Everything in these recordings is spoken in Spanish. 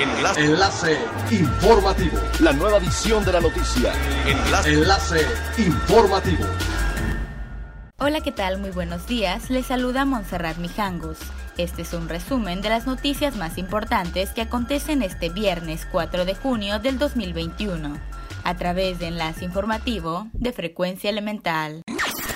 Enlace informativo. La nueva edición de la noticia. Enlace informativo. Hola, ¿qué tal? Muy buenos días. Les saluda Montserrat Mijangos. Este es un resumen de las noticias más importantes que acontecen este viernes 4 de junio del 2021, a través de Enlace Informativo de Frecuencia Elemental.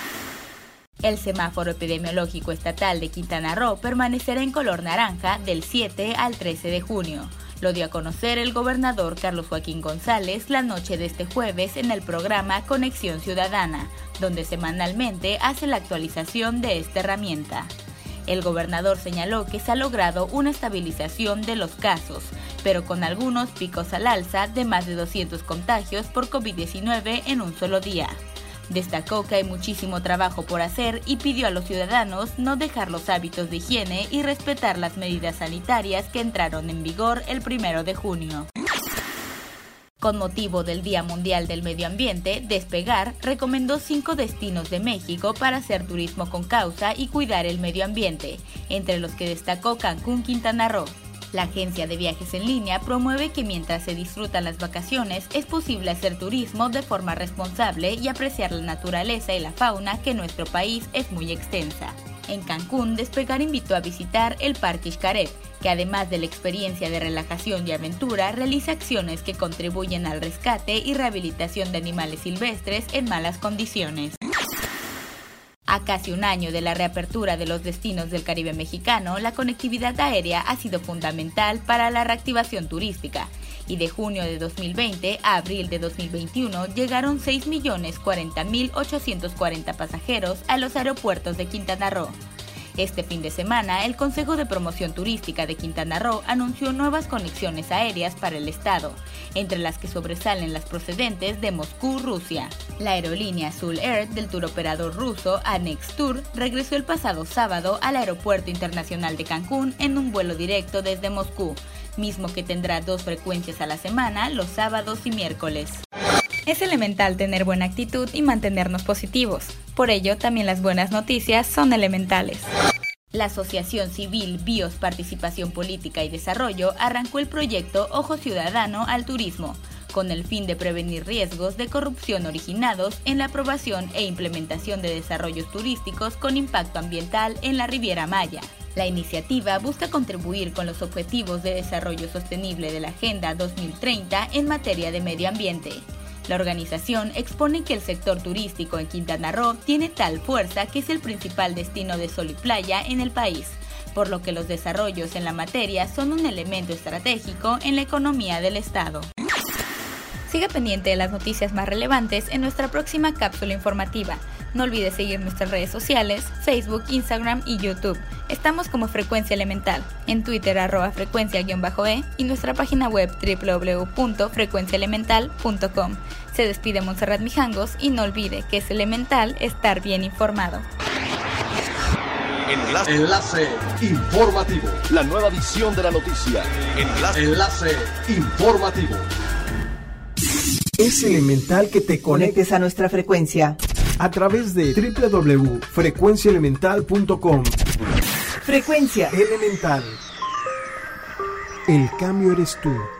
El semáforo epidemiológico estatal de Quintana Roo permanecerá en color naranja del 7 al 13 de junio. Lo dio a conocer el gobernador Carlos Joaquín González la noche de este jueves en el programa Conexión Ciudadana, donde semanalmente hace la actualización de esta herramienta. El gobernador señaló que se ha logrado una estabilización de los casos, pero con algunos picos al alza de más de 200 contagios por COVID-19 en un solo día. Destacó que hay muchísimo trabajo por hacer y pidió a los ciudadanos no dejar los hábitos de higiene y respetar las medidas sanitarias que entraron en vigor el 1 de junio. Con motivo del Día Mundial del Medio Ambiente, Despegar recomendó 5 destinos de México para hacer turismo con causa y cuidar el medio ambiente, entre los que destacó Cancún, Quintana Roo. La agencia de viajes en línea promueve que mientras se disfrutan las vacaciones es posible hacer turismo de forma responsable y apreciar la naturaleza y la fauna, que en nuestro país es muy extensa. En Cancún, Despegar invitó a visitar el Parque Xcaret, que además de la experiencia de relajación y aventura, realiza acciones que contribuyen al rescate y rehabilitación de animales silvestres en malas condiciones. A casi un año de la reapertura de los destinos del Caribe mexicano, la conectividad aérea ha sido fundamental para la reactivación turística, y de junio de 2020 a abril de 2021 llegaron 6.040.840 pasajeros a los aeropuertos de Quintana Roo. Este fin de semana, el Consejo de Promoción Turística de Quintana Roo anunció nuevas conexiones aéreas para el estado, entre las que sobresalen las procedentes de Moscú, Rusia. La aerolínea Azul Air del turoperador ruso Anex Tour regresó el pasado sábado al Aeropuerto Internacional de Cancún en un vuelo directo desde Moscú, mismo que tendrá 2 frecuencias a la semana, los sábados y miércoles. Es elemental tener buena actitud y mantenernos positivos. Por ello, también las buenas noticias son elementales. La Asociación Civil BIOS Participación Política y Desarrollo arrancó el proyecto Ojo Ciudadano al Turismo, con el fin de prevenir riesgos de corrupción originados en la aprobación e implementación de desarrollos turísticos con impacto ambiental en la Riviera Maya. La iniciativa busca contribuir con los objetivos de desarrollo sostenible de la Agenda 2030 en materia de medio ambiente. La organización expone que el sector turístico en Quintana Roo tiene tal fuerza que es el principal destino de sol y playa en el país, por lo que los desarrollos en la materia son un elemento estratégico en la economía del estado. Siga pendiente de las noticias más relevantes en nuestra próxima cápsula informativa. No olvide seguir nuestras redes sociales, Facebook, Instagram y YouTube. Estamos como Frecuencia Elemental, en Twitter @frecuencia_e y nuestra página web www.frecuenciaelemental.com. Se despide Montserrat Mijangos y no olvide que es elemental estar bien informado. Enlace informativo. La nueva edición de la noticia. Enlace informativo. Es elemental que te conectes a nuestra frecuencia a través de www.frecuenciaelemental.com. Frecuencia Elemental. El cambio eres tú.